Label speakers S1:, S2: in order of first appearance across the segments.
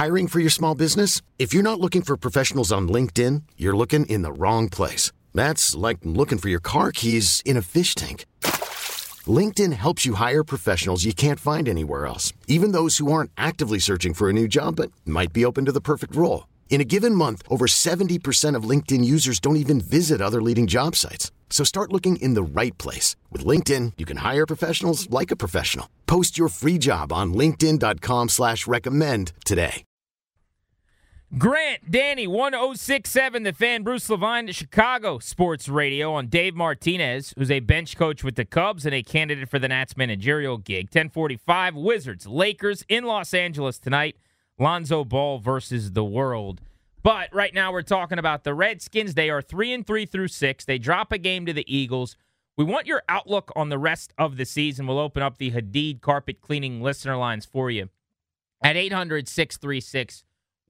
S1: Hiring for your small business? If you're not looking for professionals on LinkedIn, you're looking in the wrong place. That's like looking for your car keys in a fish tank. LinkedIn helps you hire professionals you can't find anywhere else, even those who aren't actively searching for a new job but might be open to the perfect role. In a given month, over 70% of LinkedIn users don't even visit other leading job sites. So start looking in the right place. With LinkedIn, you can hire professionals like a professional. Post your free job on linkedin.com/recommend today.
S2: Grant, Danny, 1067, The Fan, Bruce Levine, to Chicago Sports Radio on Dave Martinez, who's a bench coach with the Cubs and a candidate for the Nats managerial gig. 1045, Wizards, Lakers in Los Angeles tonight. Lonzo Ball versus the world. But right now we're talking about the Redskins. They are 3-3 through 6. They drop a game to the Eagles. We want your outlook on the rest of the season. We'll open up the Hadid carpet cleaning listener lines for you at 800-636-1067,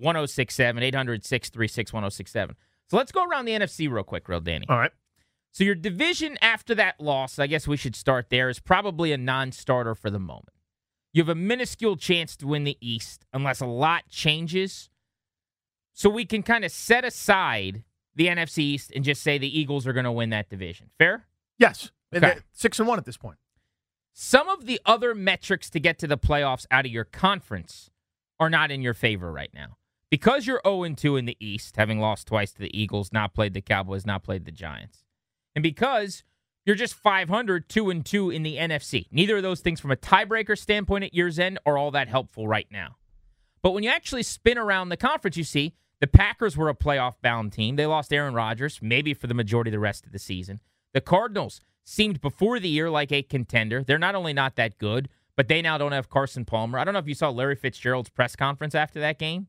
S2: 800-636-1067. So let's go around the NFC real quick, Danny.
S3: All right.
S2: So your division after that loss, I guess we should start there, is probably a non-starter for the moment. You have a minuscule chance to win the East unless a lot changes. So we can kind of set aside the NFC East and just say the Eagles are going to win that division. Fair?
S3: Yes.
S2: Okay.
S3: 6-1 at this point.
S2: Some of the other metrics to get to the playoffs out of your conference are not in your favor right now. Because you're 0-2 in the East, having lost twice to the Eagles, not played the Cowboys, not played the Giants. And because you're just 500, 2-2 in the NFC. Neither of those things from a tiebreaker standpoint at year's end are all that helpful right now. But when you actually spin around the conference, you see the Packers were a playoff-bound team. They lost Aaron Rodgers, maybe for the majority of the rest of the season. The Cardinals seemed before the year like a contender. They're not only not that good, but they now don't have Carson Palmer. I don't know if you saw Larry Fitzgerald's press conference after that game.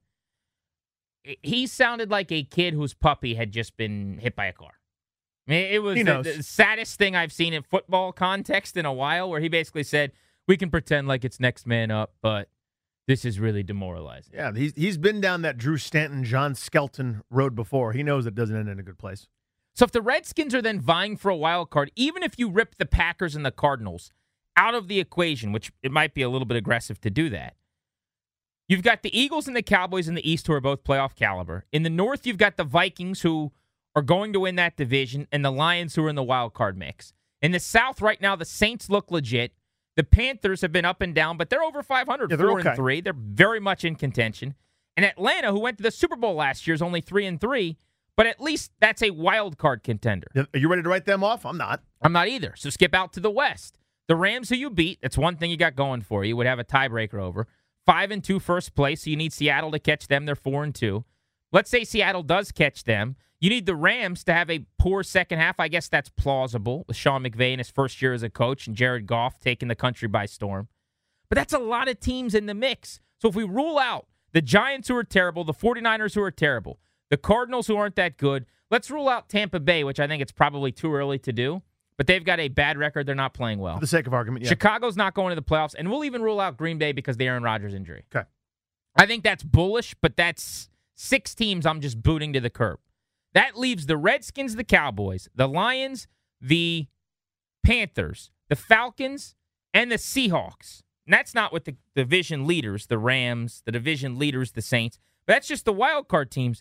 S2: He sounded like a kid whose puppy had just been hit by a car. I mean, it was the saddest thing I've seen in football context in a while, where he basically said, we can pretend like it's next man up, but this is really demoralizing.
S3: Yeah, he's been down that Drew Stanton, John Skelton road before. He knows it doesn't end in a good place.
S2: So if the Redskins are then vying for a wild card, even if you rip the Packers and the Cardinals out of the equation, which it might be a little bit aggressive to do that, you've got the Eagles and the Cowboys in the East who are both playoff caliber. In the North, you've got the Vikings who are going to win that division, and the Lions who are in the wild card mix. In the South right now, the Saints look legit. The Panthers have been up and down, but they're over 500,
S3: yeah, they're
S2: 4-3. They're very much in contention. And Atlanta, who went to the Super Bowl last year, is only 3-3, but at least that's a wild card contender.
S3: Are you ready to write them off? I'm not.
S2: I'm not either. So skip out to the West. The Rams, who you beat, that's one thing you got going for you, would have a tiebreaker over. 5-2 first place, so you need Seattle to catch them. They're 4-2. Let's say Seattle does catch them. You need the Rams to have a poor second half. I guess that's plausible with Sean McVay in his first year as a coach and Jared Goff taking the country by storm. But that's a lot of teams in the mix. So if we rule out the Giants who are terrible, the 49ers who are terrible, the Cardinals who aren't that good, let's rule out Tampa Bay, which I think it's probably too early to do. But they've got a bad record. They're not playing well.
S3: For the sake of argument, yeah.
S2: Chicago's not going to the playoffs, and we'll even rule out Green Bay because of the Aaron Rodgers injury.
S3: Okay.
S2: I think that's bullish, but that's 6 teams I'm just booting to the curb. That leaves the Redskins, the Cowboys, the Lions, the Panthers, the Falcons, and the Seahawks. And that's not with the division leaders, the Rams, the division leaders, the Saints. But that's just the wild card teams,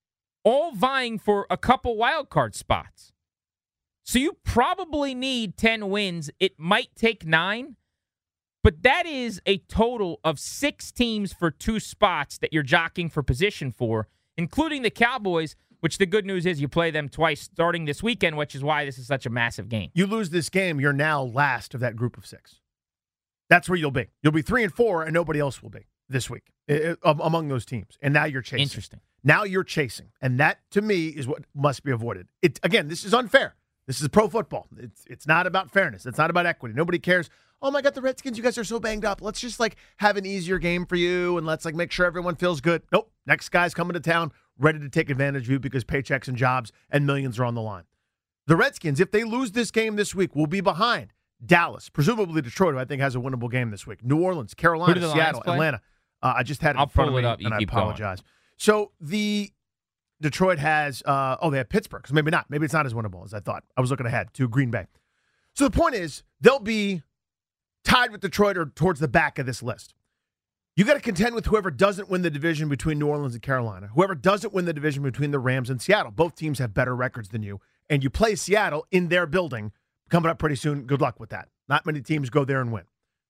S2: all vying for a couple wild card spots. So you probably need 10 wins. It might take 9, but that is a total of 6 teams for 2 spots that you're jockeying for position for, including the Cowboys, which the good news is you play them twice starting this weekend, which is why this is such a massive game.
S3: You lose this game, you're now last of that group of 6. That's where you'll be. You'll be 3-4, and nobody else will be this week among those teams. And now you're chasing.
S2: Interesting.
S3: Now you're chasing. And that, to me, is what must be avoided. Again, this is unfair. This is pro football. It's not about fairness. It's not about equity. Nobody cares. Oh, my God, the Redskins, you guys are so banged up. Let's just, have an easier game for you, and let's, make sure everyone feels good. Nope. Next guy's coming to town, ready to take advantage of you because paychecks and jobs and millions are on the line. The Redskins, if they lose this game this week, will be behind Dallas, presumably Detroit, who I think has a winnable game this week. New Orleans, Carolina, Seattle, Atlanta. I just had it in front of me, and I apologize. Going. So the Detroit has, they have Pittsburgh, so maybe not. Maybe it's not as winnable as I thought. I was looking ahead to Green Bay. So the point is, they'll be tied with Detroit or towards the back of this list. You got to contend with whoever doesn't win the division between New Orleans and Carolina, whoever doesn't win the division between the Rams and Seattle. Both teams have better records than you, and you play Seattle in their building coming up pretty soon. Good luck with that. Not many teams go there and win.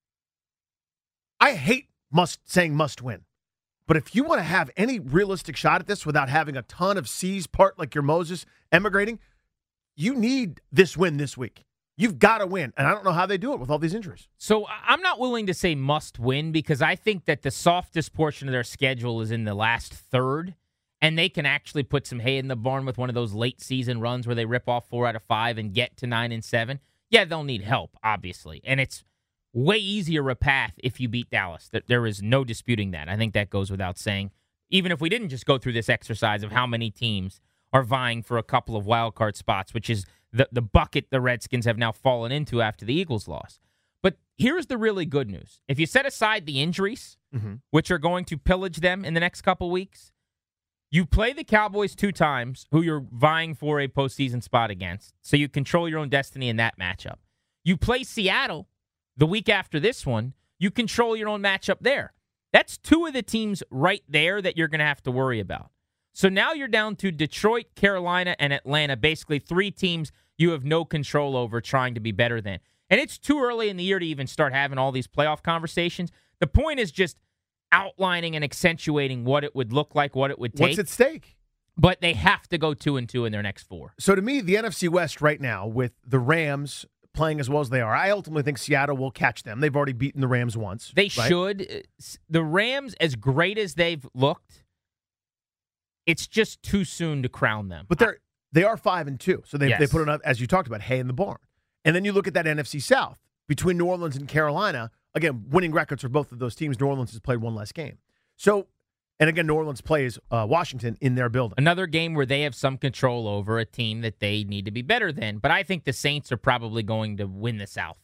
S3: I hate saying must win, but if you want to have any realistic shot at this without having a ton of C's part like your Moses emigrating, you need this win this week. You've got to win, and I don't know how they do it with all these injuries.
S2: So I'm not willing to say must win because I think that the softest portion of their schedule is in the last third, and they can actually put some hay in the barn with one of those late season runs where they rip off 4 out of 5 and get to 9-7. Yeah, they'll need help, obviously, and it's way easier a path if you beat Dallas. There is no disputing that. I think that goes without saying. Even if we didn't just go through this exercise of how many teams are vying for a couple of wild card spots, which is the bucket the Redskins have now fallen into after the Eagles loss. But here's the really good news. If you set aside the injuries, which are going to pillage them in the next couple weeks, you play the Cowboys 2 times, who you're vying for a postseason spot against, so you control your own destiny in that matchup. You play Seattle the week after this one, you control your own matchup there. That's 2 of the teams right there that you're going to have to worry about. So now you're down to Detroit, Carolina, and Atlanta, basically 3 teams you have no control over trying to be better than. And it's too early in the year to even start having all these playoff conversations. The point is just outlining and accentuating what it would look like, what it would take.
S3: What's at stake?
S2: But they have to go 2-2 in their next 4.
S3: So to me, the NFC West right now, with the Rams playing as well as they are, I ultimately think Seattle will catch them. They've already beaten the Rams once.
S2: They should. The Rams, as great as they've looked, it's just too soon to crown them.
S3: But they are 5-2, so they put enough, as you talked about, hay in the barn. And then you look at that NFC South between New Orleans and Carolina. Again, winning records for both of those teams. New Orleans has played 1 less game. So, and again, New Orleans plays Washington in their building.
S2: Another game where they have some control over a team that they need to be better than. But I think the Saints are probably going to win the South.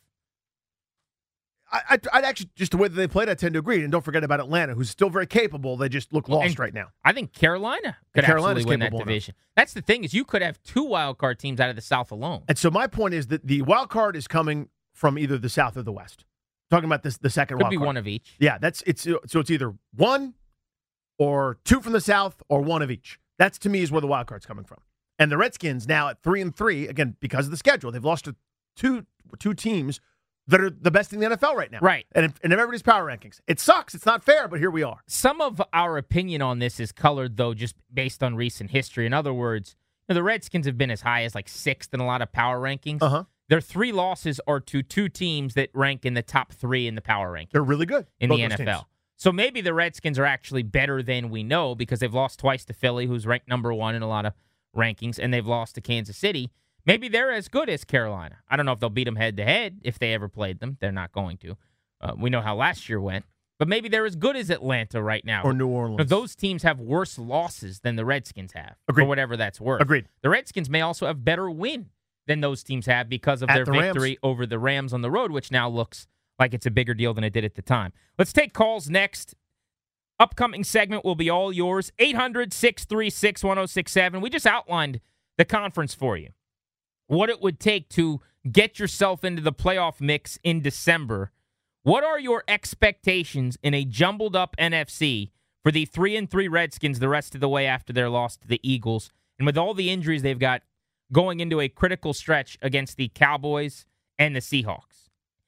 S3: I'd actually, just the way that they played, I tend to agree. And don't forget about Atlanta, who's still very capable. They just look lost right now.
S2: I think Carolina could absolutely win that division. That's the thing, is you could have 2 wild card teams out of the South alone.
S3: And so my point is that the wild card is coming from either the South or the West. Talking about the second wild card.
S2: Could be one of each.
S3: Yeah, it's either 1 or 2 from the South or 1 of each. That's, to me, is where the wild card's coming from. And the Redskins now at 3-3, again, because of the schedule, they've lost to two teams that are the best in the NFL right now.
S2: Right.
S3: And in everybody's power rankings. It sucks. It's not fair, but here we are.
S2: Some of our opinion on this is colored, though, just based on recent history. In other words, the Redskins have been as high as like 6th in a lot of power rankings. Their 3 losses are to 2 teams that rank in the top 3 in the power rankings.
S3: They're really good
S2: in the NFL. Teams. So maybe the Redskins are actually better than we know because they've lost twice to Philly, who's ranked number 1 in a lot of rankings, and they've lost to Kansas City. Maybe they're as good as Carolina. I don't know if they'll beat them head-to-head if they ever played them. They're not going to. We know how last year went. But maybe they're as good as Atlanta right now.
S3: Or New Orleans.
S2: But those teams have worse losses than the Redskins have,
S3: Agreed.
S2: for whatever that's worth.
S3: Agreed.
S2: The Redskins may also have better win than those teams have because of their victory over the Rams on the road, which now looks like it's a bigger deal than it did at the time. Let's take calls next. Upcoming segment will be all yours. 800-636-1067. We just outlined the conference for you. What it would take to get yourself into the playoff mix in December. What are your expectations in a jumbled up NFC for the 3-3 Redskins the rest of the way after their loss to the Eagles? And with all the injuries they've got going into a critical stretch against the Cowboys and the Seahawks.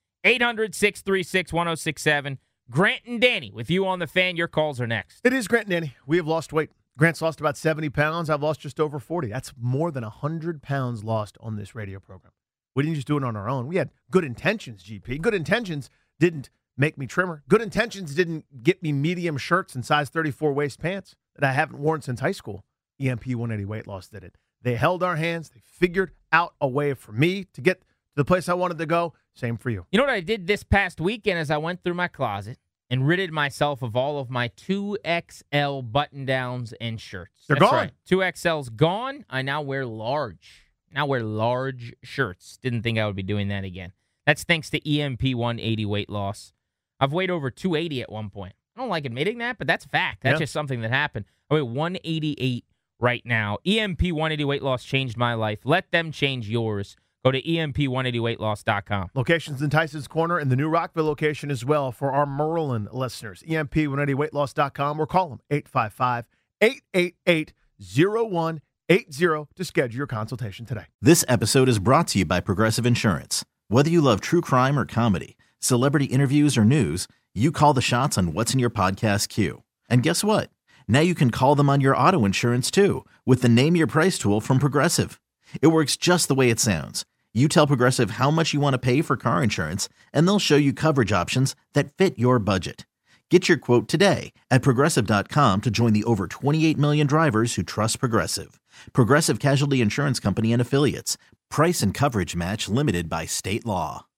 S2: 800-636-1067. Grant and Danny with you on the Fan. Your calls are next.
S3: It is Grant and Danny. We have lost weight. Grant's lost about 70 pounds. I've lost just over 40. That's more than 100 pounds lost on this radio program. We didn't just do it on our own. We had good intentions, GP. Good intentions didn't make me trimmer. Good intentions didn't get me medium shirts and size 34 waist pants that I haven't worn since high school. EMP 180 Weight Loss did it. They held our hands. They figured out a way for me to get to the place I wanted to go. Same for you.
S2: You know what I did this past weekend as I went through my closet and ridded myself of all of my 2XL button-downs and shirts.
S3: They're gone.
S2: Right. 2XL's gone. I now wear large. Large shirts. Didn't think I would be doing that again. That's thanks to EMP 180 Weight Loss. I've weighed over 280 at one point. I don't like admitting that, but that's a fact. That's just something that happened. I weigh 188 right now. EMP 180 Weight Loss changed my life. Let them change yours. Go to EMP180weightloss.com.
S3: Locations in Tyson's Corner and the new Rockville location as well for our Merlin listeners. EMP180weightloss.com or call them 855-888-0180 to schedule your consultation today.
S4: This episode is brought to you by Progressive Insurance. Whether you love true crime or comedy, celebrity interviews or news, you call the shots on what's in your podcast queue. And guess what? Now you can call them on your auto insurance too with the Name Your Price tool from Progressive. It works just the way it sounds. You tell Progressive how much you want to pay for car insurance, and they'll show you coverage options that fit your budget. Get your quote today at Progressive.com to join the over 28 million drivers who trust Progressive. Progressive Casualty Insurance Company and Affiliates. Price and coverage match limited by state law.